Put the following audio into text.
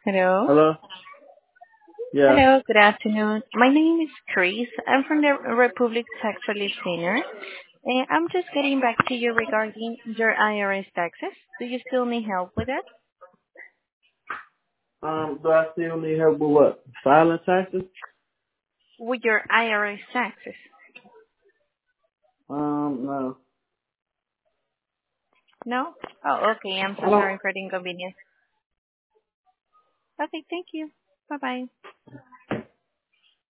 Hello. Hello? Yeah. Hello, good afternoon. My name is Chris. I'm from the Republic Tax Relief Center, and I'm just getting back to you regarding your IRS taxes. Do you still need help with that? Do I still need help with what? Filing taxes? With your IRS taxes? No. No? Oh, okay. I'm I so don't. sorry for the inconvenience. Okay, thank you. Bye-bye.